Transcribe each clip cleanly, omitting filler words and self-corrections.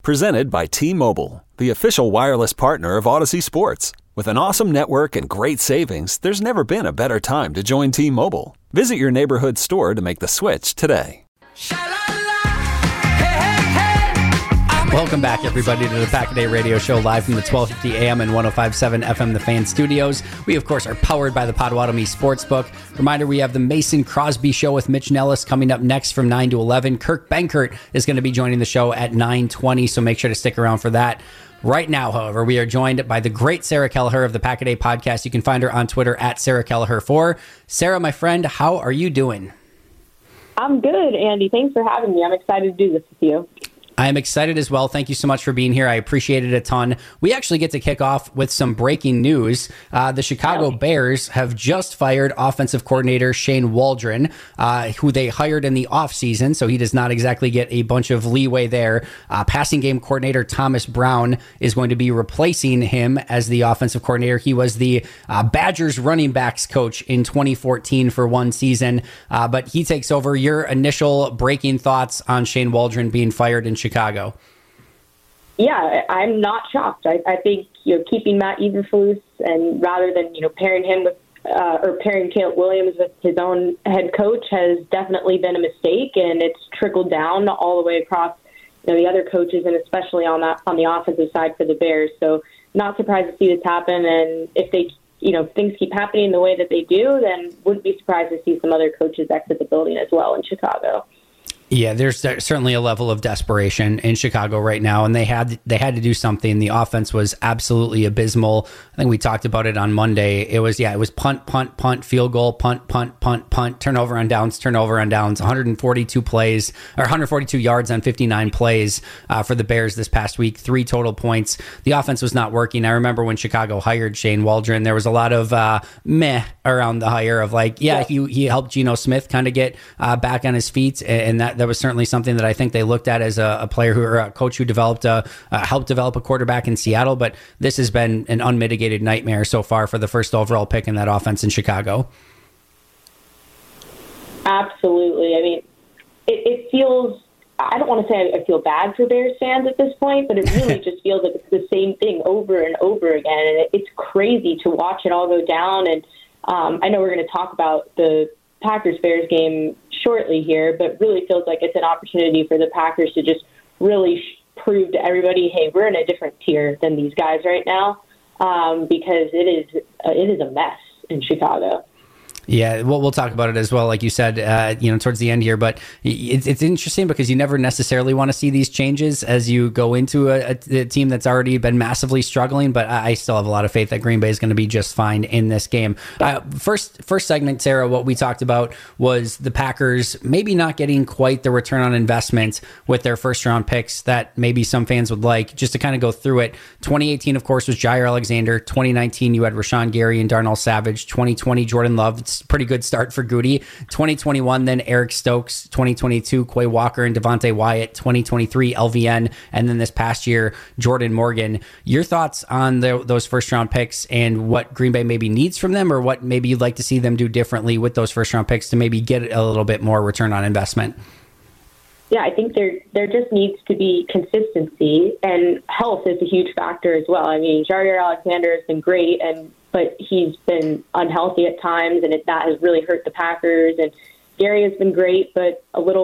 Presented by T-Mobile, the official wireless partner of Odyssey Sports. With an awesome network and great savings, there's never been a better time to join T-Mobile. Visit your neighborhood store to make the switch today. Welcome back, everybody, to the Pack-A-Day Radio Show, live from the 1250 AM and 105.7 FM The Fan Studios. We, of course, are powered by the Potawatomi Sportsbook. Reminder, we have the Mason Crosby Show with Mitch Nellis coming up next from 9 to 11. Kirk Benkert is going to be joining the show at 9:20, so make sure to stick around for that. Right now, however, we are joined by the great Sarah Kelleher of the Pack-A-Day Podcast. You can find her on Twitter at Sarah Kelleher4. Sarah, my friend, how are you doing? I'm good, Andy. Thanks for having me. I'm excited to do this with you. I am excited as well. Thank you so much for being here. I appreciate it a ton. We actually get to kick off with some breaking news. The Chicago Bears have just fired offensive coordinator Shane Waldron, who they hired in the offseason, so he does not exactly get a bunch of leeway there. Passing game coordinator Thomas Brown is going to be replacing him as the offensive coordinator. He was the Badgers running backs coach in 2014 for one season, but he takes over. Your initial breaking thoughts on Shane Waldron being fired in Chicago? Yeah, I'm not shocked. I think keeping Matt Eberflus and rather than pairing him with or pairing Caleb Williams with his own head coach has definitely been a mistake, and it's trickled down all the way across the other coaches and especially on the offensive side for the Bears. So not surprised to see this happen, and if they things keep happening the way that they do, then wouldn't be surprised to see some other coaches exit the building as well in Chicago. Yeah, there's certainly a level of desperation in Chicago right now, and they had to do something. The offense was absolutely abysmal. I think we talked about it on Monday. It was punt, punt, punt, field goal, punt, punt, punt, punt, turnover on downs, 142 plays or 142 yards on 59 plays for the Bears this past week, 3 total points. The offense was not working. I remember when Chicago hired Shane Waldron, there was a lot of meh around the hire of he helped Geno Smith kind of get back on his feet, and that was certainly something that I think they looked at as a player or a coach who helped develop a quarterback in Seattle. But this has been an unmitigated nightmare so far for the first overall pick in that offense in Chicago. Absolutely. I mean, it feels, I don't want to say I feel bad for Bears fans at this point, but it really just feels like it's the same thing over and over again. And it's crazy to watch it all go down. And I know we're going to talk about the Packers-Bears game shortly here, but really feels like it's an opportunity for the Packers to just really prove to everybody, hey, we're in a different tier than these guys right now, because it is a mess in Chicago. Yeah, we'll talk about it as well, like you said, towards the end here. But it's interesting because you never necessarily want to see these changes as you go into a team that's already been massively struggling. But I still have a lot of faith that Green Bay is going to be just fine in this game. First segment, Sarah, what we talked about was the Packers maybe not getting quite the return on investment with their first-round picks that maybe some fans would like. Just to kind of go through it, 2018, of course, was Jair Alexander. 2019, you had Rashawn Gary and Darnell Savage. 2020, Jordan Love. Pretty good start for Goody. 2021, then Eric Stokes. 2022, Quay Walker and Devontae Wyatt. 2023, LVN. And then this past year, Jordan Morgan. Your thoughts on those first-round picks and what Green Bay maybe needs from them, or what maybe you'd like to see them do differently with those first-round picks to maybe get a little bit more return on investment? Yeah, I think there just needs to be consistency, and health is a huge factor as well. I mean, Jair Alexander has been great, but he's been unhealthy at times, and that has really hurt the Packers. And Gary has been great, but a little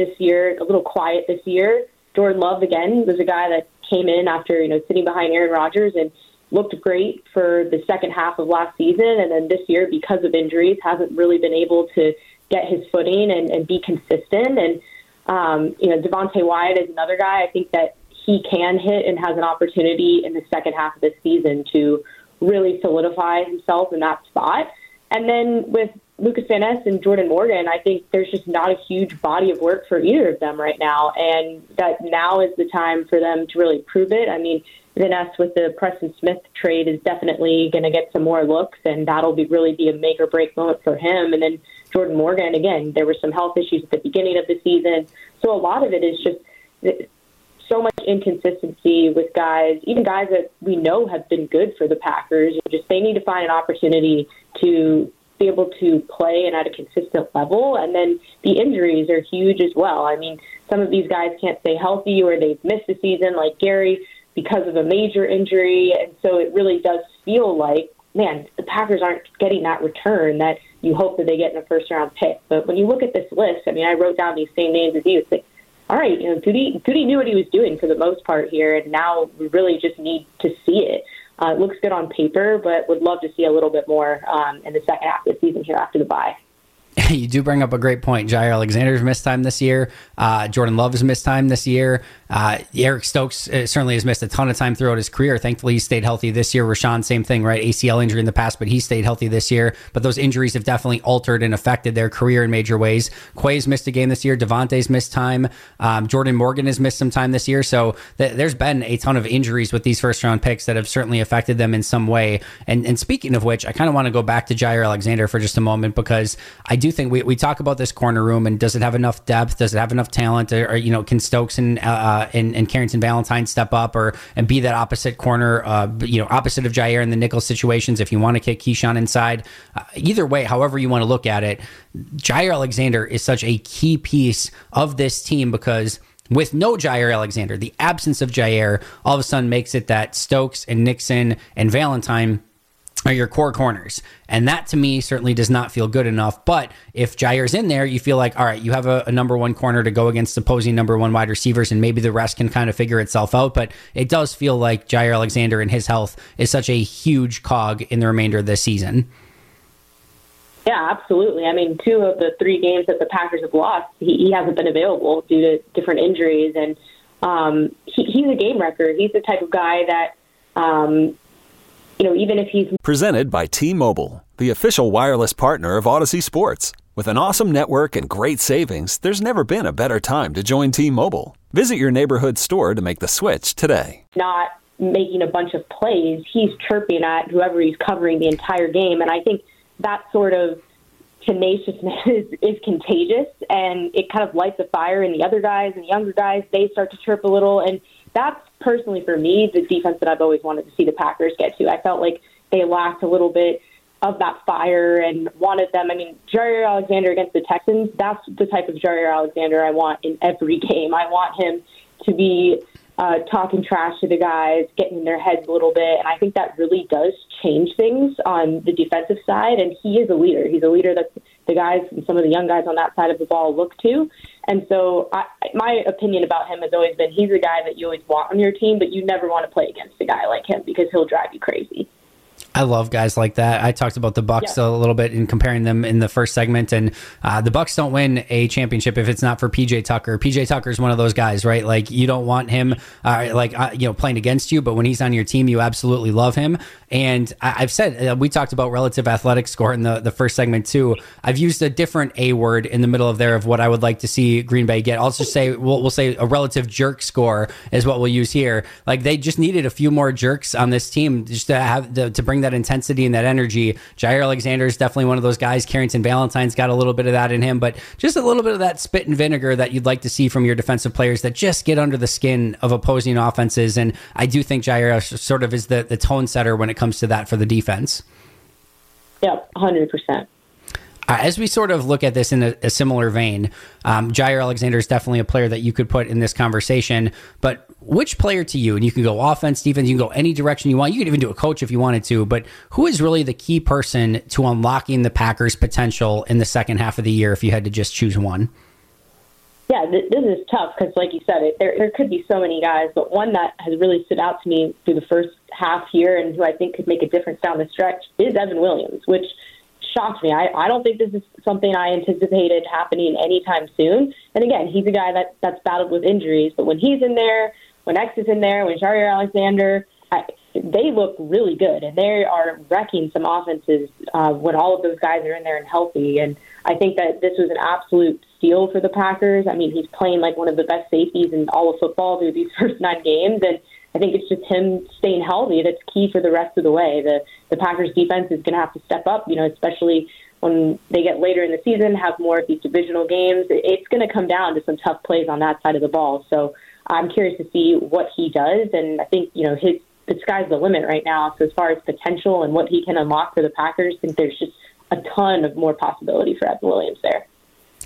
quiet this year. Jordan Love, again, was a guy that came in after sitting behind Aaron Rodgers and looked great for the second half of last season, and then this year, because of injuries, hasn't really been able to get his footing and be consistent. And Devontae Wyatt is another guy. I think that he can hit and has an opportunity in the second half of this season to really solidify himself in that spot. And then with Lucas Van Ness and Jordan Morgan, I think there's just not a huge body of work for either of them right now, and that now is the time for them to really prove it. I mean, Van Ness with the Preston Smith trade is definitely going to get some more looks, and that'll really be a make-or-break moment for him. And then Jordan Morgan, again, there were some health issues at the beginning of the season, so a lot of it is just so much inconsistency with guys, even guys that we know have been good for the Packers. Just they need to find an opportunity to be able to play and at a consistent level. And then the injuries are huge as well. I mean, some of these guys can't stay healthy or they've missed a season, like Gary, because of a major injury. And so it really does feel like, man, the Packers aren't getting that return that you hope that they get in a first-round pick. But when you look at this list, I mean, I wrote down these same names as you. It's like, all right, Goody knew what he was doing for the most part here, and now we really just need to see it. It looks good on paper, but would love to see a little bit more in the second half of the season here after the bye. You do bring up a great point. Jair Alexander's missed time this year. Jordan Love's missed time this year. Eric Stokes certainly has missed a ton of time throughout his career. Thankfully, he stayed healthy this year. Rashawn, same thing, right? ACL injury in the past, but he stayed healthy this year. But those injuries have definitely altered and affected their career in major ways. Quay's missed a game this year. Devontae's missed time. Jordan Morgan has missed some time this year. So there's been a ton of injuries with these first-round picks that have certainly affected them in some way. And speaking of which, I kind of want to go back to Jair Alexander for just a moment, because I do think we talk about this corner room, and does it have enough depth? Does it have enough talent? Or can Stokes and Carrington Valentine step up and be that opposite corner, opposite of Jair in the nickel situations if you want to kick Keyshawn inside? Either way, however you want to look at it, Jair Alexander is such a key piece of this team, because with no Jair Alexander, the absence of Jair all of a sudden makes it that Stokes and Nixon and Valentine are your core corners. And that, to me, certainly does not feel good enough. But if Jair's in there, you feel like, all right, you have a number one corner to go against opposing number one wide receivers, and maybe the rest can kind of figure itself out. But it does feel like Jair Alexander and his health is such a huge cog in the remainder of this season. Yeah, absolutely. I mean, 2 of the 3 games that the Packers have lost, he hasn't been available due to different injuries. And he's a game wrecker. He's the type of guy that, even if he's... Presented by T-Mobile, the official wireless partner of Odyssey Sports. With an awesome network and great savings, there's never been a better time to join T-Mobile. Visit your neighborhood store to make the switch today. Not making a bunch of plays. He's chirping at whoever he's covering the entire game. And I think that sort of tenaciousness is contagious, and it kind of lights a fire in the other guys, and the younger guys, they start to chirp a little. And that's personally for me the defense that I've always wanted to see the Packers get to. I felt like they lacked a little bit of that fire and wanted them. I mean, Jair Alexander against the Texans, that's the type of Jair Alexander I want in every game. I want him to be talking trash to the guys, getting in their heads a little bit. And I think that really does change things on the defensive side. And he is a leader. He's a leader that the guys and some of the young guys on that side of the ball look to. And so my opinion about him has always been he's a guy that you always want on your team, but you never want to play against a guy like him because he'll drive you crazy. I love guys like that. I talked about the Bucs a little bit in comparing them in the first segment, and the Bucs don't win a championship if it's not for PJ Tucker. PJ Tucker is one of those guys, right? Like, you don't want him playing against you, but when he's on your team, you absolutely love him. And I've said, we talked about relative athletic score in the first segment too. I've used a different A word in the middle of there of what I would like to see Green Bay get. I'll just say, we'll say a relative jerk score is what we'll use here. Like, they just needed a few more jerks on this team just to have to bring that intensity and that energy. Jair Alexander is definitely one of those guys. Carrington Valentine's got a little bit of that in him, but just a little bit of that spit and vinegar that you'd like to see from your defensive players that just get under the skin of opposing offenses. And I do think Jair sort of is the tone setter when it comes to that for the defense. Yep, 100%. As we sort of look at this in a similar vein, Jair Alexander is definitely a player that you could put in this conversation, but which player to you, and you can go offense, defense, you can go any direction you want, you can even do a coach if you wanted to, but who is really the key person to unlocking the Packers' potential in the second half of the year if you had to just choose one? Yeah, this is tough because, like you said, there could be so many guys, but one that has really stood out to me through the first half here and who I think could make a difference down the stretch is Evan Williams, which shocked me. I don't think this is something I anticipated happening anytime soon. And again, he's a guy that's battled with injuries, but when he's in there, when X is in there, when Jair Alexander, they look really good, and they are wrecking some offenses when all of those guys are in there and healthy. And I think that this was an absolute steal for the Packers. I mean, he's playing like one of the best safeties in all of football through these first 9 games, and I think it's just him staying healthy that's key for the rest of the way. The Packers defense is going to have to step up, especially when they get later in the season, have more of these divisional games. It's going to come down to some tough plays on that side of the ball. So I'm curious to see what he does, and I think, the sky's the limit right now. So as far as potential and what he can unlock for the Packers, I think there's just a ton of more possibility for Evan Williams there.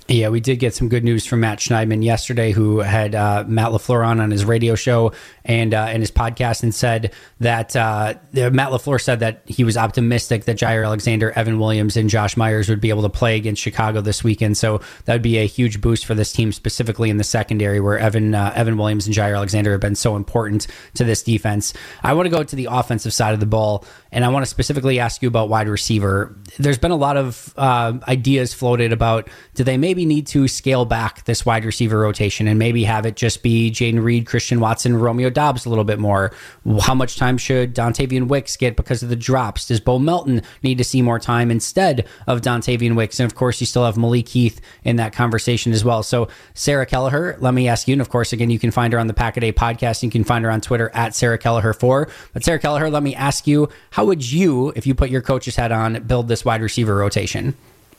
Yeah, we did get some good news from Matt Schneidman yesterday, who had Matt LaFleur on his radio show and his podcast, and said that Matt LaFleur said that he was optimistic that Jaire Alexander, Evan Williams, and Josh Myers would be able to play against Chicago this weekend. So that would be a huge boost for this team, specifically in the secondary, where Evan Williams and Jaire Alexander have been so important to this defense. I want to go to the offensive side of the ball, and I want to specifically ask you about wide receiver. There's been a lot of ideas floated about, do they maybe need to scale back this wide receiver rotation and maybe have it just be Jayden Reed, Christian Watson, Romeo Doubs a little bit more? How much time should Dontavian Wicks get because of the drops? Does Bo Melton need to see more time instead of Dontavian Wicks? And of course, you still have Malik Heath in that conversation as well. So Sarah Kelleher, let me ask you, and of course, again, you can find her on the Pack-A-Day podcast. You can find her on Twitter at Sarah Kelleher4. But Sarah Kelleher, let me ask you, how would you, if you put your coach's hat on, build this wide receiver rotation?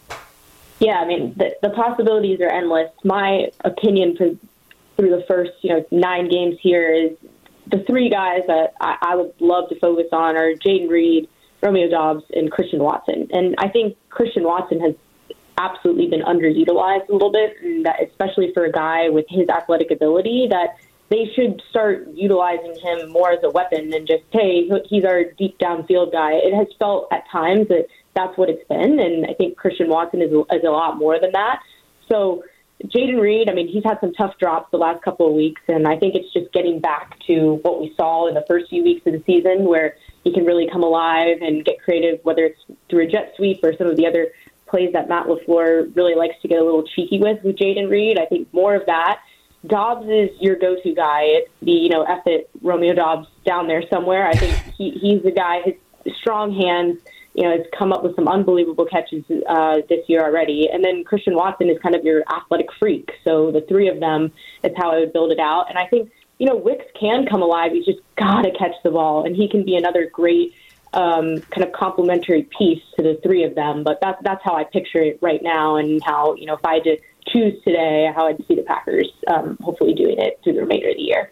Yeah, I mean, the possibilities are endless. My opinion through the first 9 games here is the 3 guys that I would love to focus on are Jayden Reed, Romeo Doubs, and Christian Watson. And I think Christian Watson has absolutely been underutilized a little bit, and that, especially for a guy with his athletic ability, that they should start utilizing him more as a weapon than just, hey, he's our deep downfield guy. It has felt at times that that's what it's been, and I think Christian Watson is a lot more than that. So Jayden Reed, I mean, he's had some tough drops the last couple of weeks, and I think it's just getting back to what we saw in the first few weeks of the season, where he can really come alive and get creative, whether it's through a jet sweep or some of the other plays that Matt LaFleur really likes to get a little cheeky with Jayden Reed. I think more of that. Doubs is your go-to guy. It's the, F it, Romeo Doubs down there somewhere. I think he's the guy, his strong hands, has come up with some unbelievable catches this year already. And then Christian Watson is kind of your athletic freak. So the 3 of them is how I would build it out. And I think, Wicks can come alive. He's just got to catch the ball. And he can be another great kind of complementary piece to the 3 of them. But that's how I picture it right now, and how, if I had to choose today, how I'd see the Packers hopefully doing it through the remainder of the year.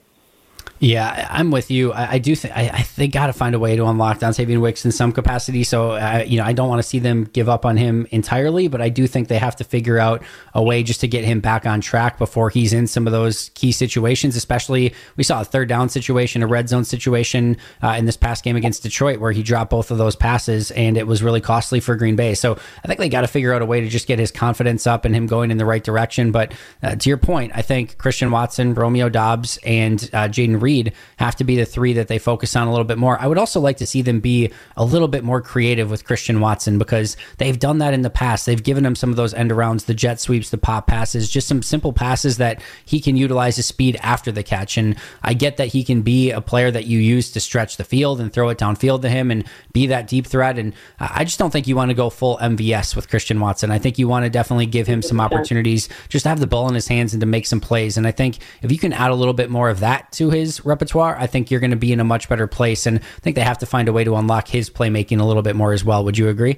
Yeah, I'm with you. I do think they got to find a way to unlock Dontavian Wicks in some capacity. So, I don't want to see them give up on him entirely, but I do think they have to figure out a way just to get him back on track before he's in some of those key situations. Especially, we saw a 3rd down situation, a red zone situation in this past game against Detroit, where he dropped both of those passes, and it was really costly for Green Bay. So, I think they got to figure out a way to just get his confidence up and him going in the right direction. But to your point, I think Christian Watson, Romeo Doubs, and Jayden Reed have to be the 3 that they focus on a little bit more. I would also like to see them be a little bit more creative with Christian Watson, because they've done that in the past. They've given him some of those end arounds, the jet sweeps, the pop passes, just some simple passes that he can utilize his speed after the catch. And I get that he can be a player that you use to stretch the field and throw it downfield to him and be that deep threat. And I just don't think you want to go full MVS with Christian Watson. I think you want to definitely give him some opportunities just to have the ball in his hands and to make some plays. And I think if you can add a little bit more of that to his repertoire, I think you're going to be in a much better place. And I think they have to find a way to unlock his playmaking a little bit more as well. Would you agree?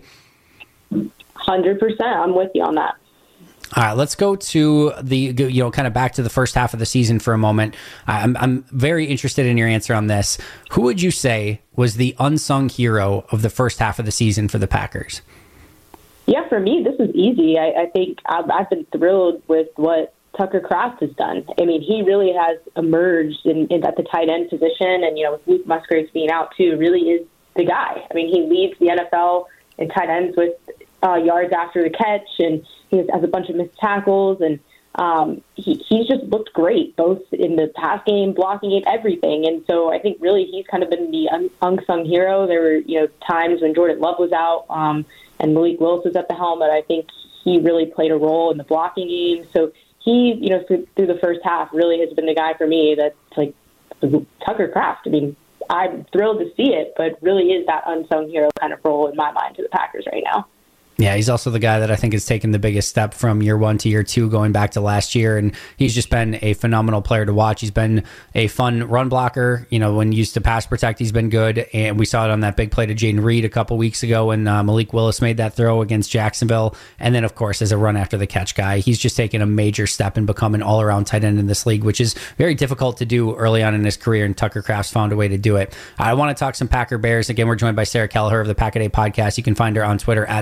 100%. I'm with you on that. All right, let's go to the, kind of back to the first half of the season for a moment. I'm very interested in your answer on this. Who would you say was the unsung hero of the first half of the season for the Packers? Yeah, for me, this is easy. I think I've been thrilled with what Tucker Kraft has done. I mean, he really has emerged at the tight end position, and, with Luke Musgraves being out too, really is the guy. I mean, he leads the NFL in tight ends with yards after the catch, and he has a bunch of missed tackles, and he's just looked great, both in the pass game, blocking game, everything. And so I think really he's kind of been the unsung hero. There were, times when Jordan Love was out and Malik Willis was at the helm, but I think he really played a role in the blocking game. So he, through the first half, really has been the guy for me that's like Tucker Kraft. I mean, I'm thrilled to see it, but really is that unsung hero kind of role in my mind to the Packers right now. Yeah, he's also the guy that I think has taken the biggest step from year 1 to year 2, going back to last year. And he's just been a phenomenal player to watch. He's been a fun run blocker. When used to pass protect, he's been good. And we saw it on that big play to Jayden Reed a couple weeks ago when Malik Willis made that throw against Jacksonville. And then, of course, as a run after the catch guy, he's just taken a major step in becoming an all-around tight end in this league, which is very difficult to do early on in his career. And Tucker Kraft's found a way to do it. I want to talk some Packer Bears. Again, we're joined by Sarah Kelleher of the Pack-A-Day podcast. You can find her on Twitter at Sarah Kelleher.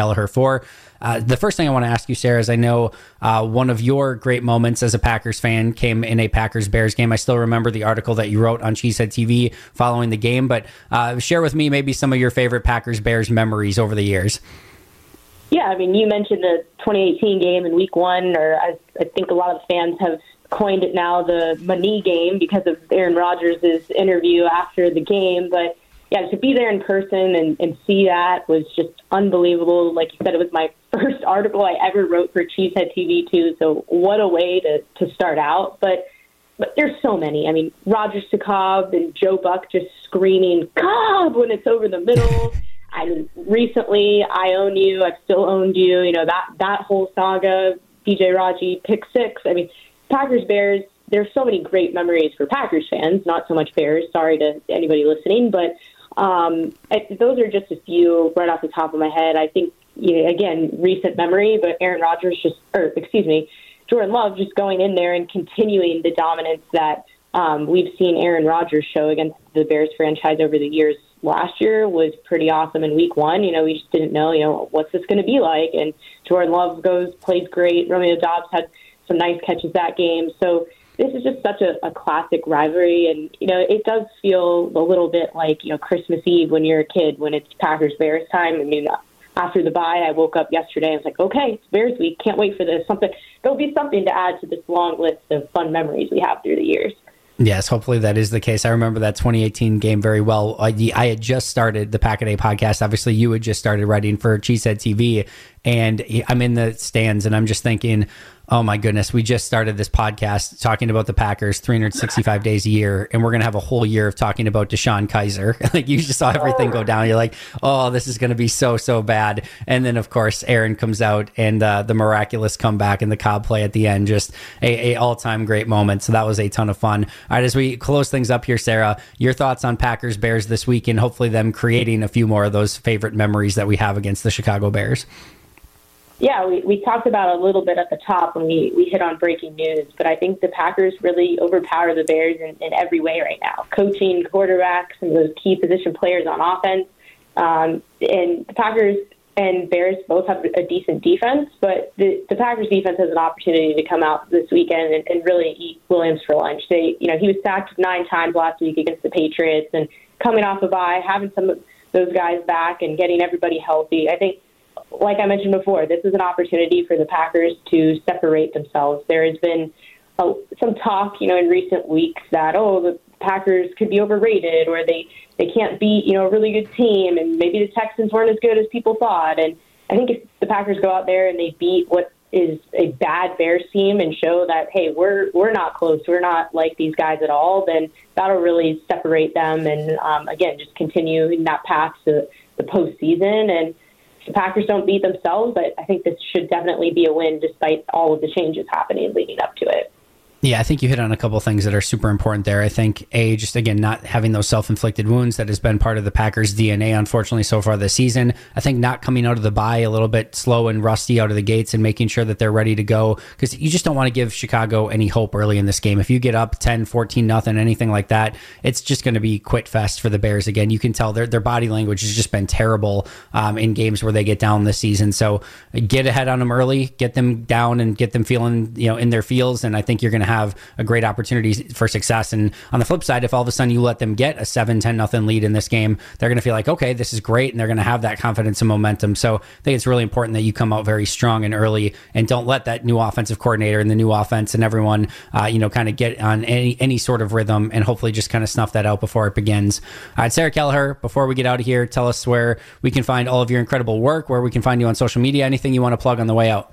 Kelleher 4. The first thing I want to ask you, Sarah, is I know one of your great moments as a Packers fan came in a Packers-Bears game. I still remember the article that you wrote on Cheesehead TV following the game, but share with me maybe some of your favorite Packers-Bears memories over the years. Yeah, I mean, you mentioned the 2018 game in week 1, or I think a lot of fans have coined it now the money game because of Aaron Rodgers' interview after the game. But yeah, to be there in person and see that was just unbelievable. Like you said, it was my first article I ever wrote for Cheesehead TV too. So what a way to start out. But there's so many. I mean, Rodgers to Cobb and Joe Buck just screaming Cobb when it's over the middle. And recently, I own you. I've still owned you. You know, that whole saga, BJ Raji, pick 6. I mean, Packers Bears, there's so many great memories for Packers fans, not so much Bears. Sorry to anybody listening, but those are just a few right off the top of my head. I think, again, recent memory, but Aaron Rodgers Jordan Love just going in there and continuing the dominance that we've seen Aaron Rodgers show against the Bears franchise over the years. Last year was pretty awesome in week 1. We just didn't know, what's this going to be like? And Jordan Love plays great. Romeo Doubs had some nice catches that game. So this is just such a classic rivalry. And, it does feel a little bit like, Christmas Eve when you're a kid, when it's Packers-Bears time. I mean, after the bye, I woke up yesterday. I was like, okay, it's Bears week. Can't wait for this. There'll be something to add to this long list of fun memories we have through the years. Yes, hopefully that is the case. I remember that 2018 game very well. I had just started the Pack a Day podcast. Obviously, you had just started writing for Cheesehead TV, and I'm in the stands, and I'm just thinking, oh my goodness, we just started this podcast talking about the Packers 365 days a year, and we're going to have a whole year of talking about DeShone Kizer. Like, you just saw everything go down. You're like, oh, this is going to be so bad. And then, of course, Aaron comes out and the miraculous comeback and the Cobb play at the end, just a all-time great moment. So that was a ton of fun. All right, as we close things up here, Sarah, your thoughts on Packers Bears this week and hopefully them creating a few more of those favorite memories that we have against the Chicago Bears. Yeah, we talked about it a little bit at the top when we hit on breaking news, but I think the Packers really overpower the Bears in every way right now. Coaching, quarterbacks, and those key position players on offense. And the Packers and Bears both have a decent defense, but the Packers defense has an opportunity to come out this weekend and really eat Williams for lunch. He was sacked 9 times last week against the Patriots, and coming off a bye, having some of those guys back and getting everybody healthy, I think, like I mentioned before, this is an opportunity for the Packers to separate themselves. There has been some talk, in recent weeks that, the Packers could be overrated or they can't beat, a really good team, and maybe the Texans weren't as good as people thought. And I think if the Packers go out there and they beat what is a bad Bears team and show that, hey, we're not close, we're not like these guys at all, then that'll really separate them and, again, just continue in that path to the postseason. And the Packers don't beat themselves, but I think this should definitely be a win despite all of the changes happening leading up to it. Yeah, I think you hit on a couple of things that are super important there. I think, just again, not having those self-inflicted wounds that has been part of the Packers' DNA, unfortunately, so far this season. I think not coming out of the bye a little bit slow and rusty out of the gates and making sure that they're ready to go, because you just don't want to give Chicago any hope early in this game. If you get up 10, 14-0, anything like that, it's just going to be quit fest for the Bears again. You can tell their body language has just been terrible in games where they get down this season. So get ahead on them early, get them down and get them feeling, in their feels, and I think you're going to have a great opportunity for success. And on the flip side, if all of a sudden you let them get a 7-10-0 lead in this game, they're going to feel like, okay, this is great, and they're going to have that confidence and momentum. So I think it's really important that you come out very strong and early, and don't let that new offensive coordinator and the new offense and everyone, kind of get on any sort of rhythm, and hopefully just kind of snuff that out before it begins. All right, Sarah Kelleher, before we get out of here, tell us where we can find all of your incredible work, where we can find you on social media, anything you want to plug on the way out.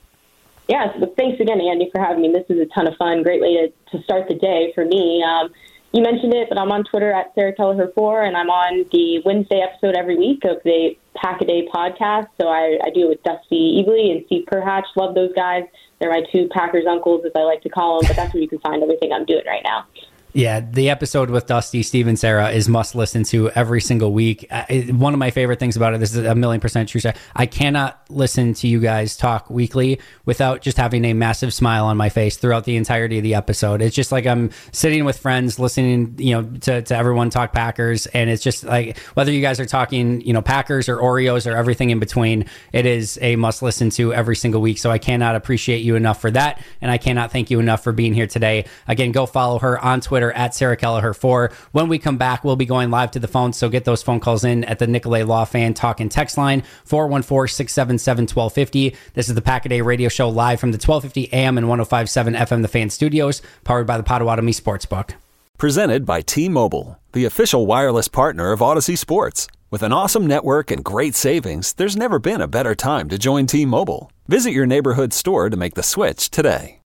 Yeah, so thanks again, Andy, for having me. This is a ton of fun. Great way to start the day for me. You mentioned it, but I'm on Twitter at Sarah Kelleher 4, and I'm on the Wednesday episode every week of the Pack a Day podcast. So I do it with Dusty Evely and Steve Perhatch. Love those guys. They're my 2 Packers uncles, as I like to call them, but that's where you can find everything I'm doing right now. Yeah, the episode with Dusty, Steve, and Sarah is must listen to every single week. One of my favorite things about it, this is 1,000,000% true. I cannot listen to you guys talk weekly without just having a massive smile on my face throughout the entirety of the episode. It's just like I'm sitting with friends listening, to everyone talk Packers. And it's just like, whether you guys are talking, Packers or Oreos or everything in between, it is a must listen to every single week. So I cannot appreciate you enough for that. And I cannot thank you enough for being here today. Again, go follow her on Twitter at Sarah Kelleher 4. When we come back, we'll be going live to the phone, so get those phone calls in at the Nicolay Law Fan Talk and Text line, 414-677-1250. This is the Pack-A-Day Radio Show live from the 1250 AM and 105.7 FM The Fan Studios, powered by the Potawatomi Sportsbook. Presented by T-Mobile, the official wireless partner of Odyssey Sports. With an awesome network and great savings, there's never been a better time to join T-Mobile. Visit your neighborhood store to make the switch today.